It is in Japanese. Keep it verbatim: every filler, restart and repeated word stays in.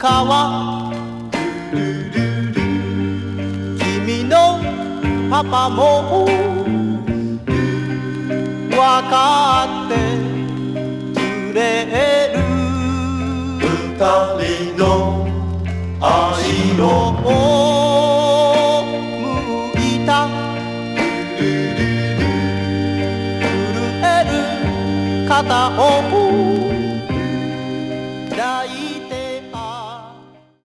かは君のパパもわかってくれる二人の愛の向いた震える肩を